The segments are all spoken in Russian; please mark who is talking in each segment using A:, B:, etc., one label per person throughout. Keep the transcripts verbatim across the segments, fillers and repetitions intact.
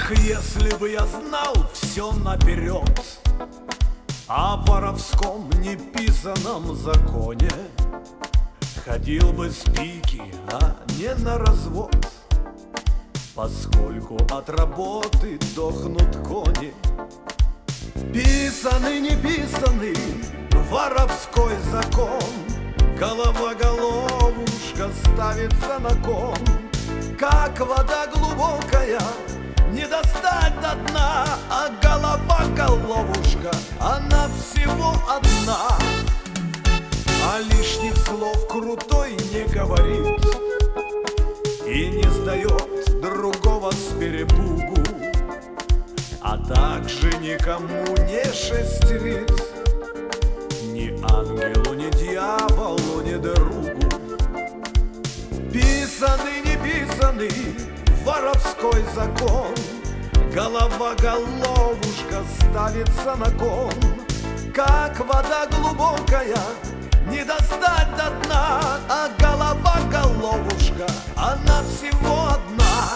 A: Ах, если бы я знал все наперед о воровском неписанном законе, ходил бы с пики, а не на развод, поскольку от работы дохнут кони. Писанный, не писанный воровской закон, голова-головушка ставится на кон. Как вода глубокая, не достать до дна, а голова-головушка, она всего одна. А лишних слов крутой не говорит и не сдает другого с перепугу, а также никому не шестерит, ни ангелу, ни дьяволу, ни другу. Писанный, не писанный воровской закон, голова-головушка ставится на кон. Как вода глубокая, не достать до дна, а голова-головушка, она всего одна.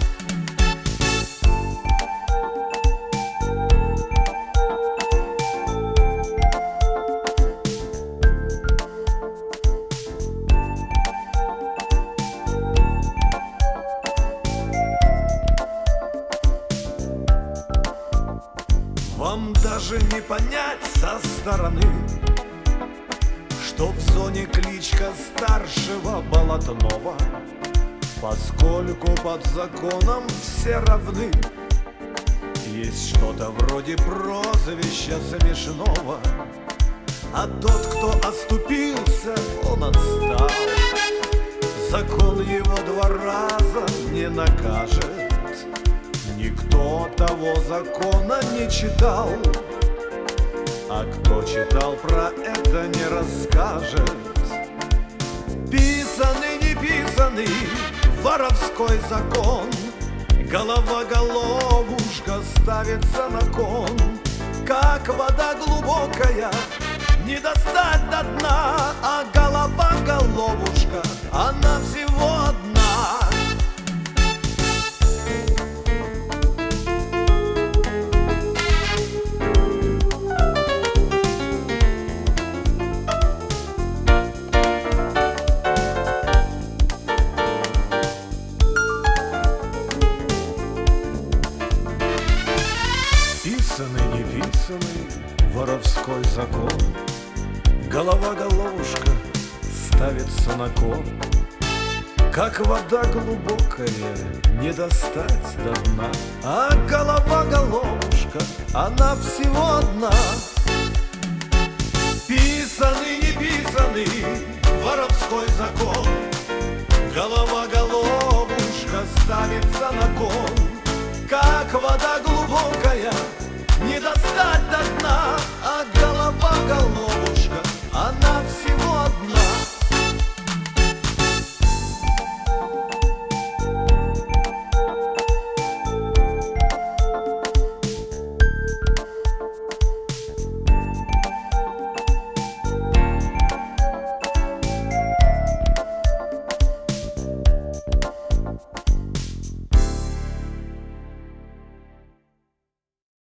A: Вам даже не понять со стороны, что в зоне кличка старшего Болотного, поскольку под законом все равны. Есть что-то вроде прозвища смешного, а тот, кто оступился, он отстал. Закон его два раза не накажет, никто того закона не читал, а кто читал, про это не расскажет. Писанный, не писанный воровской закон, голова-головушка ставится на кон. Как вода глубокая, не достать до дна, а голова-головушка, она всего одна. Писанный, не писанный воровской закон, голова-головушка ставится на кон. Как вода глубокая, не достать до дна, а голова-головушка, она всего одна. Писанный, не писанный воровской закон, голова-головушка ставится на кон. Как вода глубокая, не достать до дна, а голова-головушка,